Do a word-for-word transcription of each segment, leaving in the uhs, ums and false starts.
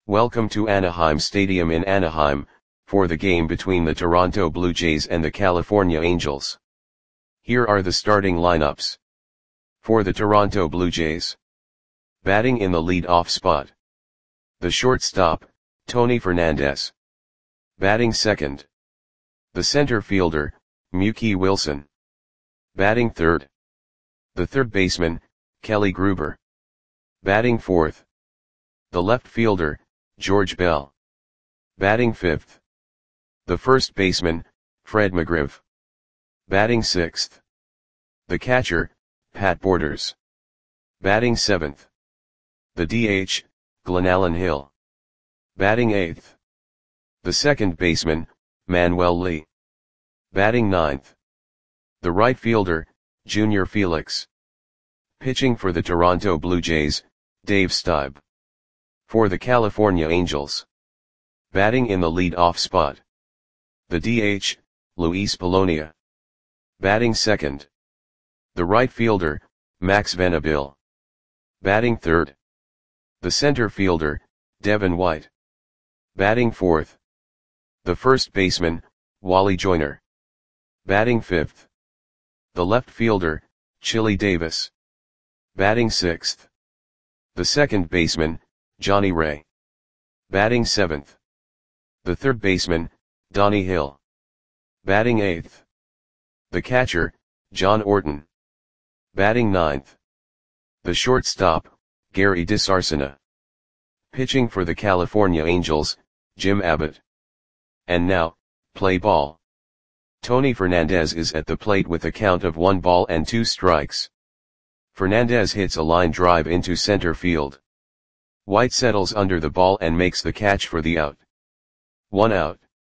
Welcome to Anaheim Stadium in Anaheim, for the game between the Toronto Blue Jays and the California Angels. Here are the starting lineups. For the Toronto Blue Jays. Batting in the lead-off spot. The shortstop, Tony Fernandez. Batting second. The center fielder, Mookie Wilson. Batting third. The third baseman, Kelly Gruber. Batting fourth. The left fielder, George Bell. Batting fifth. The first baseman, Fred McGriff. Batting sixth. The catcher, Pat Borders. Batting seventh. The D H, Glenallen Hill. Batting eighth. The second baseman, Manuel Lee. Batting ninth. The right fielder, Junior Felix. Pitching for the Toronto Blue Jays, Dave Stieb. For the California Angels. Batting in the lead-off spot. The D H, Luis Polonia. Batting second. The right fielder, Max Venable. Batting third. The center fielder, Devin White. Batting fourth. The first baseman, Wally Joyner. Batting fifth. The left fielder, Chili Davis. Batting sixth. The second baseman, Johnny Ray. Batting seventh. The third baseman, Donnie Hill. Batting eighth. The catcher, John Orton. Batting ninth. The shortstop, Gary DiSarcina. Pitching for the California Angels, Jim Abbott. And now, play ball. Tony Fernandez is at the plate with a count of one ball and two strikes. Fernandez hits a line drive into center field. White settles under the ball and makes the catch for the out. One out.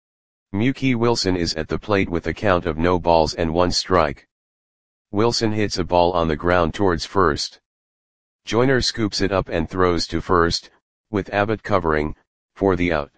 Mookie Wilson is at the plate with a count of no balls and one strike. Wilson hits a ball on the ground towards first. Joyner scoops it up and throws to first, with Abbott covering, for the out.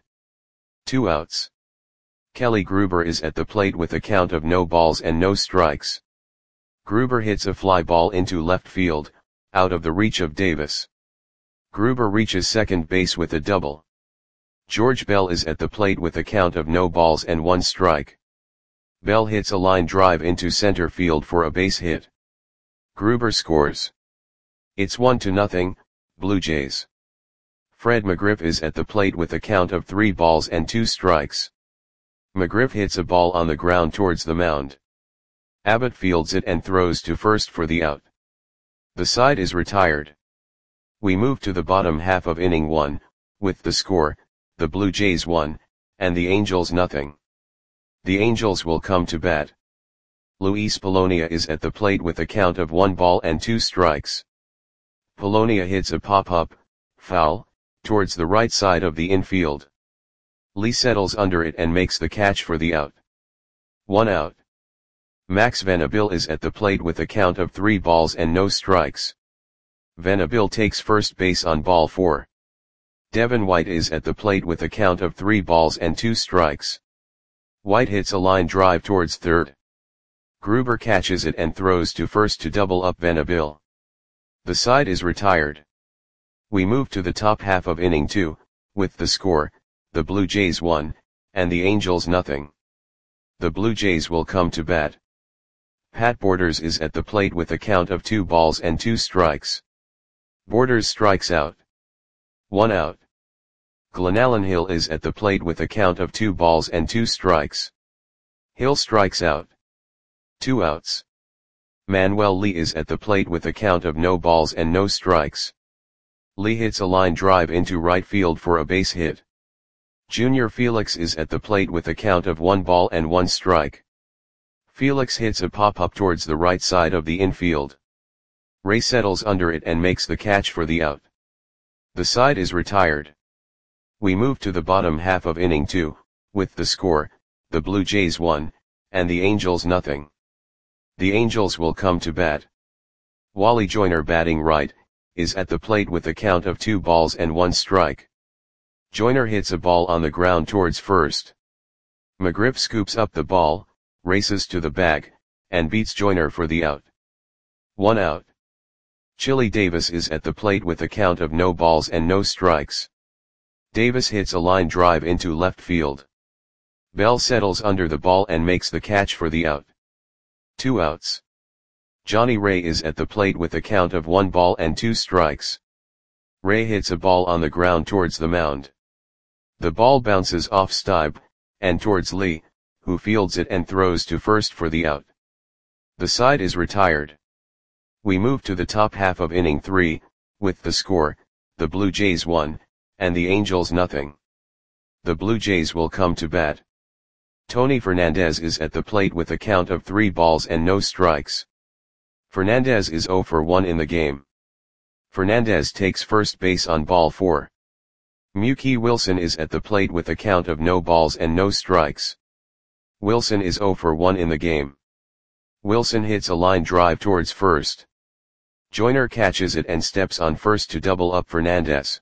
Two outs. Kelly Gruber is at the plate with a count of no balls and no strikes. Gruber hits a fly ball into left field, out of the reach of Davis. Gruber reaches second base with a double. George Bell is at the plate with a count of no balls and one strike. Bell hits a line drive into center field for a base hit. Gruber scores. It's one to nothing, Blue Jays. Fred McGriff is at the plate with a count of three balls and two strikes. McGriff hits a ball on the ground towards the mound. Abbott fields it and throws to first for the out. The side is retired. We move to the bottom half of inning one, with the score, the Blue Jays one, and the Angels nothing. The Angels will come to bat. Luis Polonia is at the plate with a count of one ball and two strikes. Polonia hits a pop-up, foul, towards the right side of the infield. Lee settles under it and makes the catch for the out. One out. Max Venable is at the plate with a count of three balls and no strikes. Venable takes first base on ball four. Devin White is at the plate with a count of three balls and two strikes. White hits a line drive towards third. Gruber catches it and throws to first to double up Venable. The side is retired. We move to the top half of inning two, with the score, the Blue Jays one, and the Angels nothing. The Blue Jays will come to bat. Pat Borders is at the plate with a count of two balls and two strikes. Borders strikes out. One out. Glenallen Hill is at the plate with a count of two balls and two strikes. Hill strikes out. Two outs. Manuel Lee is at the plate with a count of no balls and no strikes. Lee hits a line drive into right field for a base hit. Junior Felix is at the plate with a count of one ball and one strike. Felix hits a pop-up towards the right side of the infield. Ray settles under it and makes the catch for the out. The side is retired. We move to the bottom half of inning two, with the score, the Blue Jays one, and the Angels nothing. The Angels will come to bat. Wally Joyner batting right, is at the plate with a count of two balls and one strike. Joyner hits a ball on the ground towards first. McGriff scoops up the ball, races to the bag, and beats Joyner for the out. One out. Chili Davis is at the plate with a count of no balls and no strikes. Davis hits a line drive into left field. Bell settles under the ball and makes the catch for the out. Two outs. Johnny Ray is at the plate with a count of one ball and two strikes. Ray hits a ball on the ground towards the mound. The ball bounces off Stieb, and towards Lee, who fields it and throws to first for the out. The side is retired. We move to the top half of inning three, with the score, the Blue Jays one, and the Angels nothing. The Blue Jays will come to bat. Tony Fernandez is at the plate with a count of three balls and no strikes. Fernandez is oh for one in the game. Fernandez takes first base on ball four. Mookie Wilson is at the plate with a count of no balls and no strikes. Wilson is oh for one in the game. Wilson hits a line drive towards first. Joyner catches it and steps on first to double up Fernandez.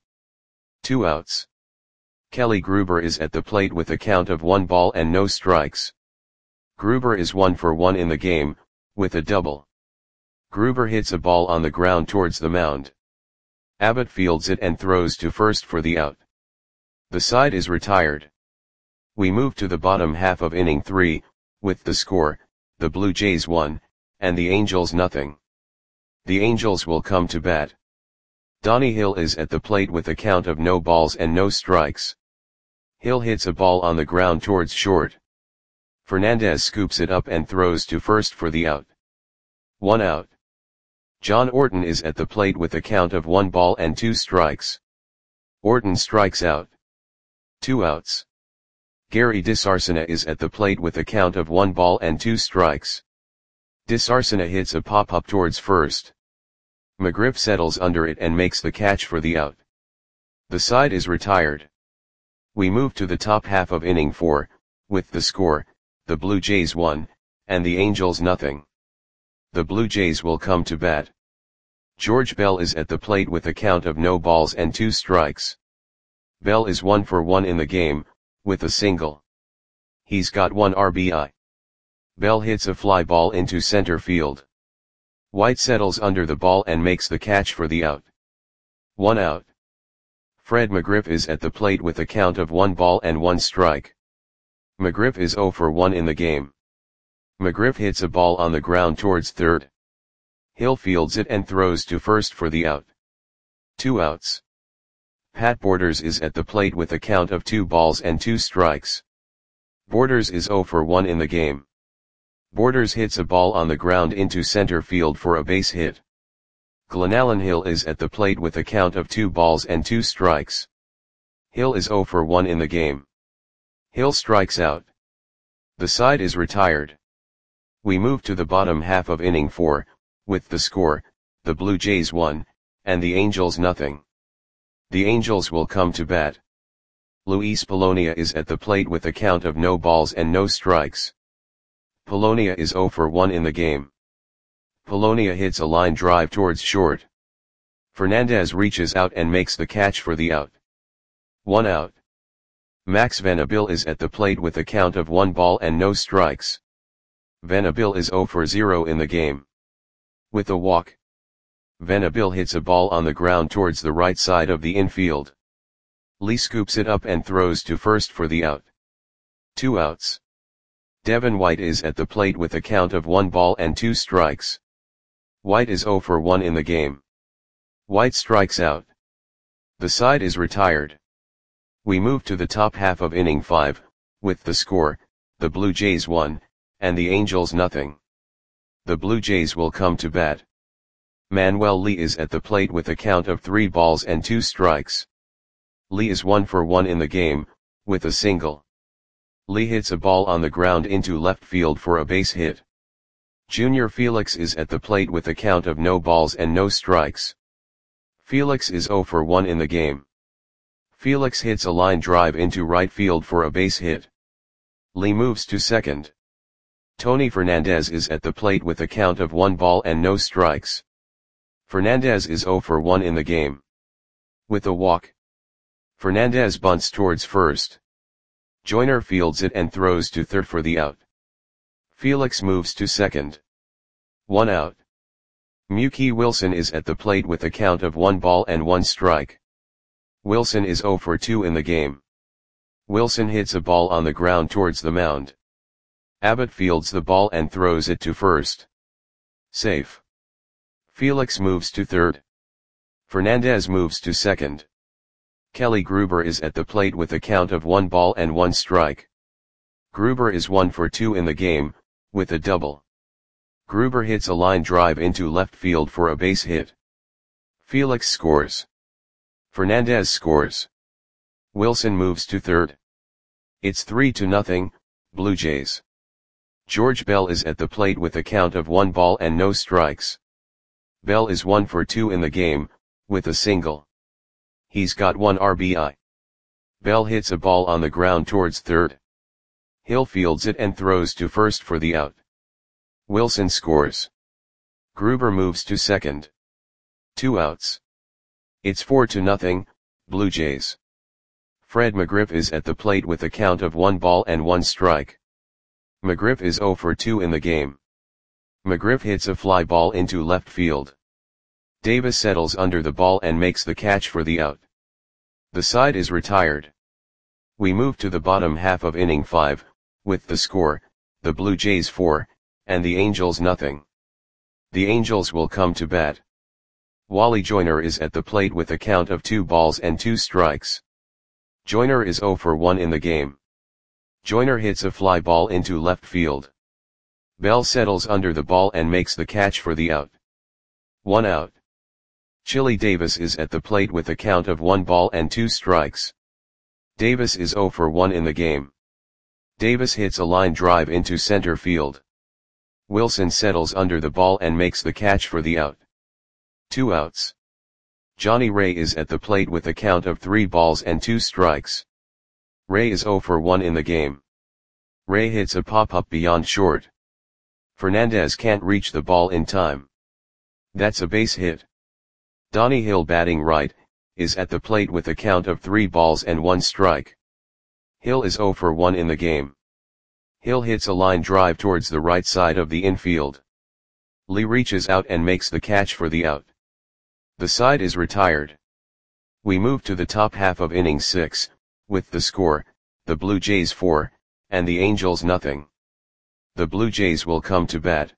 Two outs. Kelly Gruber is at the plate with a count of one ball and no strikes. Gruber is one for one in the game, with a double. Gruber hits a ball on the ground towards the mound. Abbott fields it and throws to first for the out. The side is retired. We move to the bottom half of inning three, with the score, the Blue Jays one, and the Angels nothing. The Angels will come to bat. Donnie Hill is at the plate with a count of no balls and no strikes. Hill hits a ball on the ground towards short. Fernandez scoops it up and throws to first for the out. One out. John Orton is at the plate with a count of one ball and two strikes. Orton strikes out. Two outs. Gary DeSarcina is at the plate with a count of one ball and two strikes. DeSarcina hits a pop-up towards first. McGriff settles under it and makes the catch for the out. The side is retired. We move to the top half of inning four, with the score, the Blue Jays one, and the Angels nothing. The Blue Jays will come to bat. George Bell is at the plate with a count of no balls and two strikes. Bell is one for one in the game, with a single. He's got one R B I. Bell hits a fly ball into center field. White settles under the ball and makes the catch for the out. One out. Fred McGriff is at the plate with a count of one ball and one strike. McGriff is oh for one in the game. McGriff hits a ball on the ground towards third. Hill fields it and throws to first for the out. Two outs. Pat Borders is at the plate with a count of two balls and two strikes. Borders is oh for one in the game. Borders hits a ball on the ground into center field for a base hit. Glenallen Hill is at the plate with a count of two balls and two strikes. Hill is oh for one in the game. Hill strikes out. The side is retired. We move to the bottom half of inning four, with the score, the Blue Jays one, and the Angels nothing. The Angels will come to bat. Luis Polonia is at the plate with a count of no balls and no strikes. Polonia is oh for one in the game. Polonia hits a line drive towards short. Fernandez reaches out and makes the catch for the out. One out. Max Venable is at the plate with a count of one ball and no strikes. Venable is oh for zero in the game. With a walk. Venable hits a ball on the ground towards the right side of the infield. Lee scoops it up and throws to first for the out. Two outs. Devin White is at the plate with a count of one ball and two strikes. White is oh for one in the game. White strikes out. The side is retired. We move to the top half of inning five, with the score, the Blue Jays one, and the Angels nothing. The Blue Jays will come to bat. Manuel Lee is at the plate with a count of three balls and two strikes. Lee is one for one in the game, with a single. Lee hits a ball on the ground into left field for a base hit. Junior Felix is at the plate with a count of no balls and no strikes. Felix is oh for one in the game. Felix hits a line drive into right field for a base hit. Lee moves to second. Tony Fernandez is at the plate with a count of one ball and no strikes. Fernandez is oh for one in the game. With a walk. Fernandez bunts towards first. Joyner fields it and throws to third for the out. Felix moves to second. One out. Mookie Wilson is at the plate with a count of one ball and one strike. Wilson is zero for two in the game. Wilson hits a ball on the ground towards the mound. Abbott fields the ball and throws it to first. Safe. Felix moves to third. Fernandez moves to second. Kelly Gruber is at the plate with a count of one ball and one strike. Gruber is one for two in the game, with a double. Gruber hits a line drive into left field for a base hit. Felix scores. Fernandez scores. Wilson moves to third. It's three to nothing, Blue Jays. George Bell is at the plate with a count of one ball and no strikes. Bell is one for two in the game, with a single. He's got one R B I. Bell hits a ball on the ground towards third. Hill fields it and throws to first for the out. Wilson scores. Gruber moves to second. Two outs. It's four to nothing, Blue Jays. Fred McGriff is at the plate with a count of one ball and one strike. McGriff is zero for two in the game. McGriff hits a fly ball into left field. Davis settles under the ball and makes the catch for the out. The side is retired. We move to the bottom half of inning five, with the score, the Blue Jays four, and the Angels nothing. The Angels will come to bat. Wally Joyner is at the plate with a count of two balls and two strikes. Joyner is zero for one in the game. Joyner hits a fly ball into left field. Bell settles under the ball and makes the catch for the out. One out. Chili Davis is at the plate with a count of one ball and two strikes. Davis is zero for one in the game. Davis hits a line drive into center field. Wilson settles under the ball and makes the catch for the out. Two outs. Johnny Ray is at the plate with a count of three balls and two strikes. Ray is zero for one in the game. Ray hits a pop-up beyond short. Fernandez can't reach the ball in time. That's a base hit. Donnie Hill, batting right, is at the plate with a count of three balls and one strike. Hill is zero for one in the game. Hill hits a line drive towards the right side of the infield. Lee reaches out and makes the catch for the out. The side is retired. We move to the top half of inning six, with the score, the Blue Jays four, and the Angels nothing. The Blue Jays will come to bat.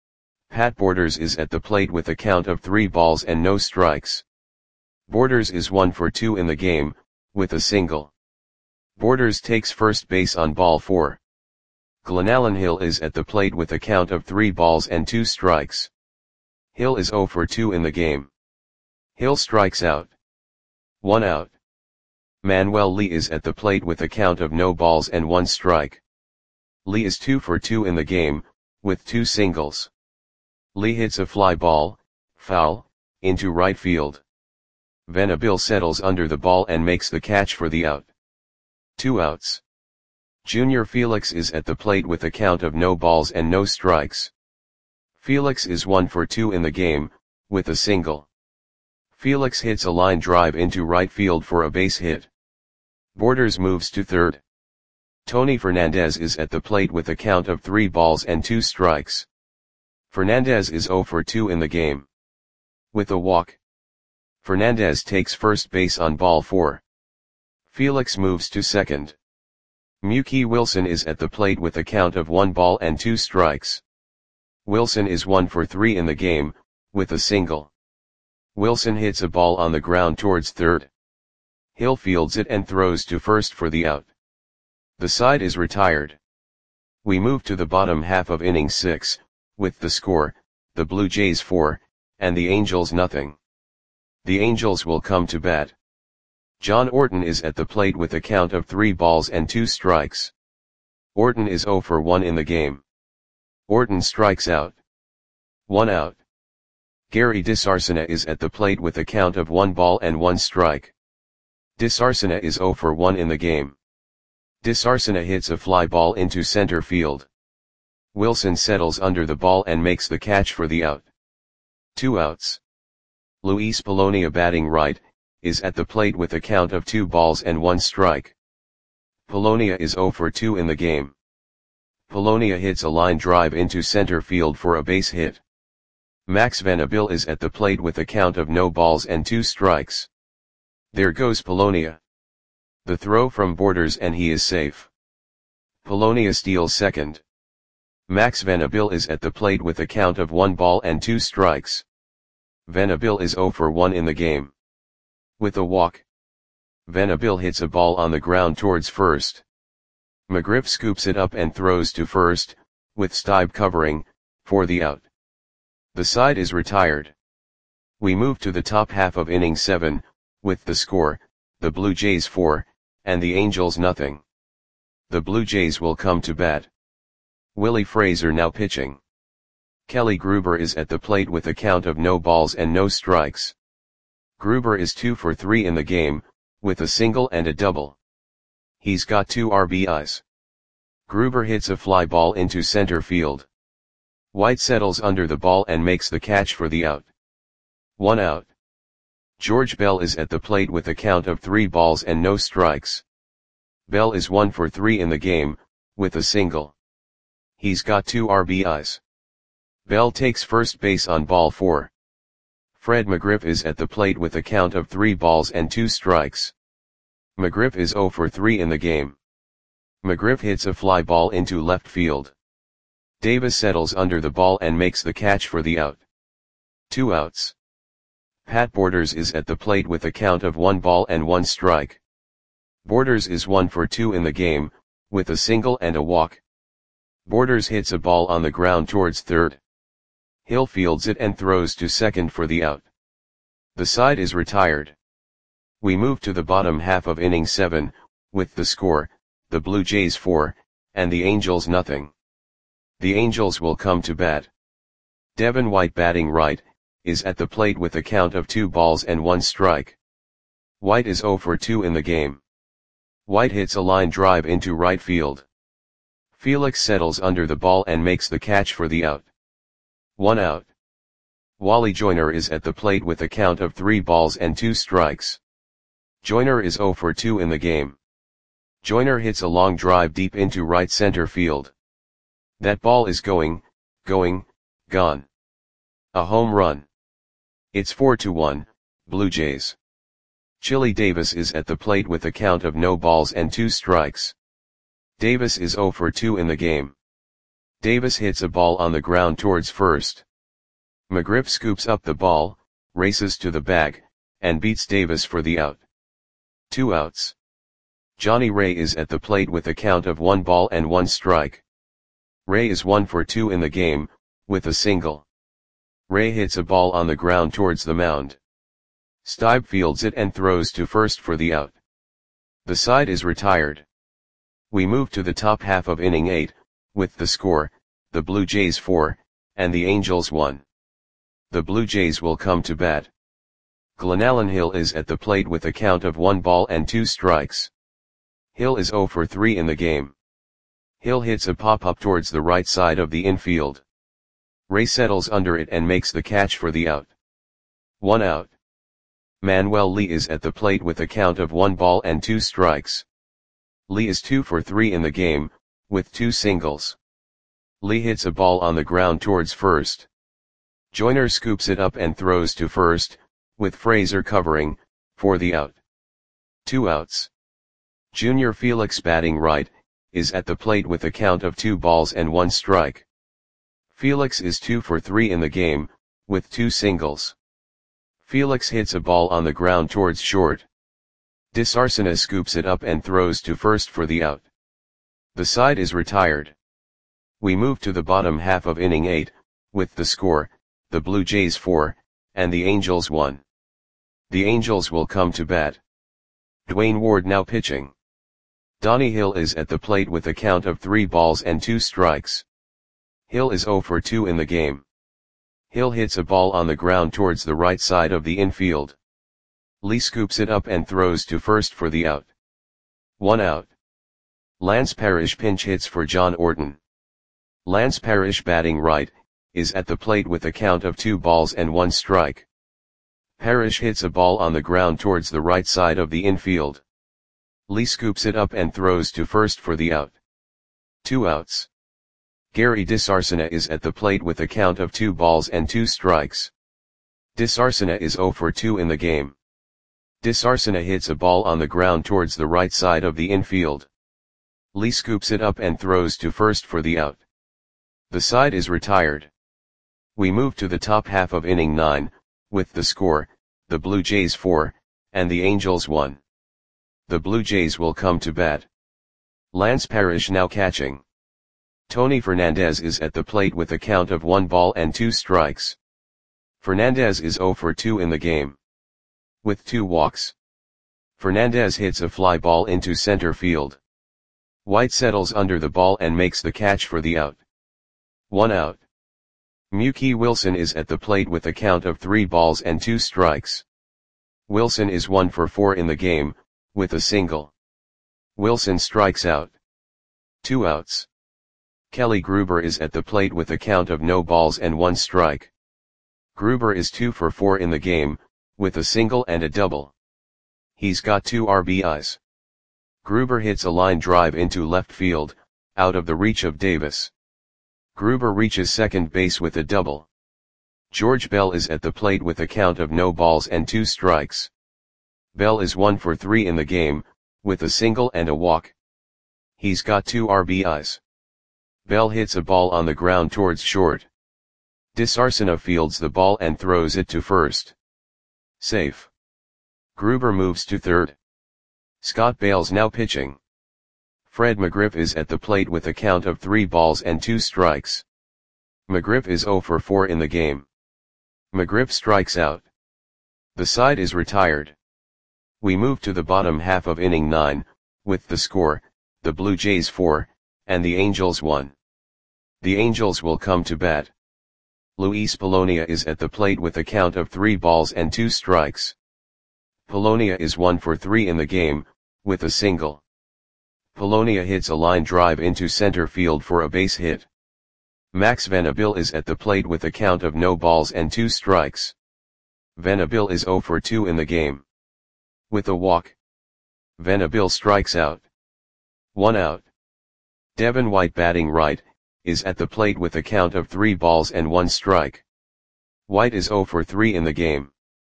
Pat Borders is at the plate with a count of three balls and no strikes. Borders is one for two in the game, with a single. Borders takes first base on ball four. Glenallen Hill is at the plate with a count of three balls and two strikes. Hill is zero for two in the game. Hill strikes out. One out. Manuel Lee is at the plate with a count of no balls and one strike. Lee is two for two in the game, with two singles. Lee hits a fly ball, foul, into right field. Venable settles under the ball and makes the catch for the out. Two outs. Junior Felix is at the plate with a count of no balls and no strikes. Felix is one for two in the game, with a single. Felix hits a line drive into right field for a base hit. Borders moves to third. Tony Fernandez is at the plate with a count of three balls and two strikes. Fernandez is zero for two in the game. With a walk. Fernandez takes first base on ball four. Felix moves to second. Mookie Wilson is at the plate with a count of one ball and two strikes. Wilson is one for three in the game, with a single. Wilson hits a ball on the ground towards third. Hill fields it and throws to first for the out. The side is retired. We move to the bottom half of inning six, with the score, the Blue Jays four, and the Angels nothing. The Angels will come to bat. John Orton is at the plate with a count of three balls and two strikes. Orton is zero for one in the game. Orton strikes out. One out. Gary DeSarcina is at the plate with a count of one ball and one strike. DeSarcina is zero for one in the game. DeSarcina hits a fly ball into center field. Wilson settles under the ball and makes the catch for the out. Two outs. Luis Polonia, batting right, is at the plate with a count of two balls and one strike. Polonia is zero for two in the game. Polonia hits a line drive into center field for a base hit. Max Venable is at the plate with a count of no balls and two strikes. There goes Polonia. The throw from Borders and he is safe. Polonia steals second. Max Venabil is at the plate with a count of one ball and two strikes. Venabil is zero for one in the game. With a walk, Venabil hits a ball on the ground towards first. McGriff scoops it up and throws to first, with Stibe covering, for the out. The side is retired. We move to the top half of inning seven, with the score, the Blue Jays four, and the Angels nothing. The Blue Jays will come to bat. Willie Fraser now pitching. Kelly Gruber is at the plate with a count of no balls and no strikes. Gruber is two for three in the game, with a single and a double. He's got two R B Is. Gruber hits a fly ball into center field. White settles under the ball and makes the catch for the out. One out. George Bell is at the plate with a count of three balls and no strikes. Bell is one for three in the game, with a single. He's got two R B Is. Bell takes first base on ball four. Fred McGriff is at the plate with a count of three balls and two strikes. McGriff is zero for three in the game. McGriff hits a fly ball into left field. Davis settles under the ball and makes the catch for the out. Two outs. Pat Borders is at the plate with a count of one ball and one strike. Borders is one for two in the game, with a single and a walk. Borders hits a ball on the ground towards third. Hill fields it and throws to second for the out. The side is retired. We move to the bottom half of inning seven, with the score, the Blue Jays four, and the Angels nothing. The Angels will come to bat. Devin White batting right, is at the plate with a count of two balls and one strike. White is zero for two in the game. White hits a line drive into right field. Felix settles under the ball and makes the catch for the out. One out. Wally Joyner is at the plate with a count of three balls and two strikes. Joyner is zero for two in the game. Joyner hits a long drive deep into right center field. That ball is going, going, gone. A home run. It's four to one, Blue Jays. Chili Davis is at the plate with a count of no balls and two strikes. Davis is zero for two in the game. Davis hits a ball on the ground towards first. McGriff scoops up the ball, races to the bag, and beats Davis for the out. Two outs. Johnny Ray is at the plate with a count of one ball and one strike. Ray is one for two in the game, with a single. Ray hits a ball on the ground towards the mound. Stibe fields it and throws to first for the out. The side is retired. We move to the top half of inning eight, with the score, the Blue Jays four, and the Angels one. The Blue Jays will come to bat. Glenallen Hill is at the plate with a count of one ball and two strikes. Hill is zero for three in the game. Hill hits a pop-up towards the right side of the infield. Ray settles under it and makes the catch for the out. One out. Manuel Lee is at the plate with a count of one ball and two strikes. Lee is two for three in the game, with two singles. Lee hits a ball on the ground towards first. Joyner scoops it up and throws to first, with Fraser covering, for the out. Two outs. Junior Felix batting right, is at the plate with a count of two balls and one strike. Felix is two for three in the game, with two singles. Felix hits a ball on the ground towards short. DeSarcina scoops it up and throws to first for the out. The side is retired. We move to the bottom half of inning eight, with the score, the Blue Jays four, and the Angels one. The Angels will come to bat. Dwayne Ward now pitching. Donnie Hill is at the plate with a count of three balls and two strikes. Hill is zero for two in the game. Hill hits a ball on the ground towards the right side of the infield. Lee scoops it up and throws to first for the out. One out. Lance Parrish pinch hits for John Orton. Lance Parrish batting right, is at the plate with a count of two balls and one strike. Parrish hits a ball on the ground towards the right side of the infield. Lee scoops it up and throws to first for the out. Two outs. Gary DeSarcina is at the plate with a count of two balls and two strikes. DeSarcina is zero for two in the game. Disarcina hits a ball on the ground towards the right side of the infield. Lee scoops it up and throws to first for the out. The side is retired. We move to the top half of inning nine, with the score, the Blue Jays four, and the Angels one. The Blue Jays will come to bat. Lance Parrish now catching. Tony Fernandez is at the plate with a count of one ball and two strikes. Fernandez is oh for two in the game, with two walks. Fernandez hits a fly ball into center field. White settles under the ball and makes the catch for the out. One out. Mookie Wilson is at the plate with a count of three balls and two strikes. Wilson is one for four in the game, with a single. Wilson strikes out. Two outs. Kelly Gruber is at the plate with a count of no balls and one strike. Gruber is two for four in the game, with a single and a double. He's got two R B Is. Gruber hits a line drive into left field, out of the reach of Davis. Gruber reaches second base with a double. George Bell is at the plate with a count of no balls and two strikes. Bell is one for three in the game, with a single and a walk. He's got two R B Is. Bell hits a ball on the ground towards short. Disarcina fields the ball and throws it to first. Safe. Gruber moves to third. Scott Bales now pitching. Fred McGriff is at the plate with a count of three balls and two strikes. McGriff is oh for four in the game. McGriff strikes out. The side is retired. We move to the bottom half of inning nine, with the score, the Blue Jays four, and the Angels one. The Angels will come to bat. Luis Polonia is at the plate with a count of three balls and two strikes. Polonia is one for three in the game, with a single. Polonia hits a line drive into center field for a base hit. Max Venable is at the plate with a count of no balls and two strikes. Venable is oh for two in the game, with a walk. Venable strikes out. One out. Devin White, batting right, is at the plate with a count of three balls and one strike. White is oh for three in the game.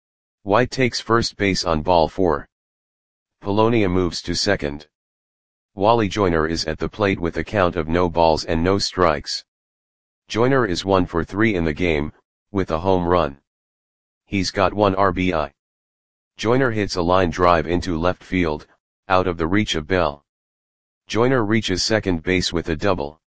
White takes first base on ball four. Polonia moves to second. Wally Joyner is at the plate with a count of no balls and no strikes. Joyner is one for three in the game, with a home run. He's got one R B I. Joyner hits a line drive into left field, out of the reach of Bell. Joyner reaches second base with a double.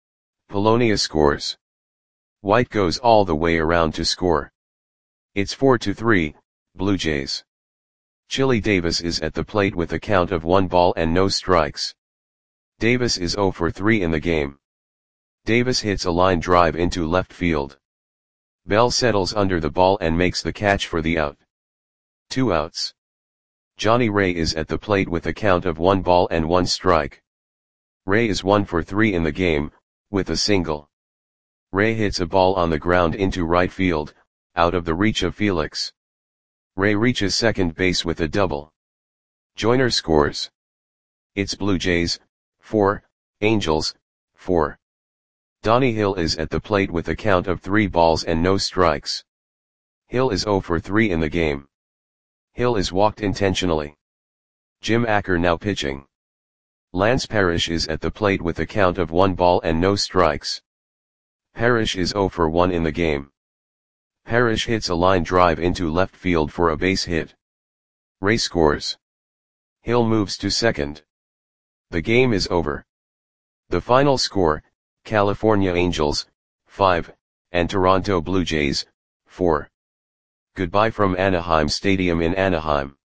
Polonia scores. White goes all the way around to score. It's four to three, Blue Jays. Chili Davis is at the plate with a count of one ball and no strikes. Davis is oh for three in the game. Davis hits a line drive into left field. Bell settles under the ball and makes the catch for the out. Two outs. Johnny Ray is at the plate with a count of one ball and one strike. Ray is one for three in the game, with a single. Ray hits a ball on the ground into right field, out of the reach of Felix. Ray reaches second base with a double. Joyner scores. It's Blue Jays, four, Angels, four. Donnie Hill is at the plate with a count of three balls and no strikes. Hill is oh for three in the game. Hill is walked intentionally. Jim Acker now pitching. Lance Parrish is at the plate with a count of one ball and no strikes. Parrish is oh for one in the game. Parrish hits a line drive into left field for a base hit. Ray scores. Hill moves to second. The game is over. The final score, California Angels, five, and Toronto Blue Jays, four. Goodbye from Anaheim Stadium in Anaheim.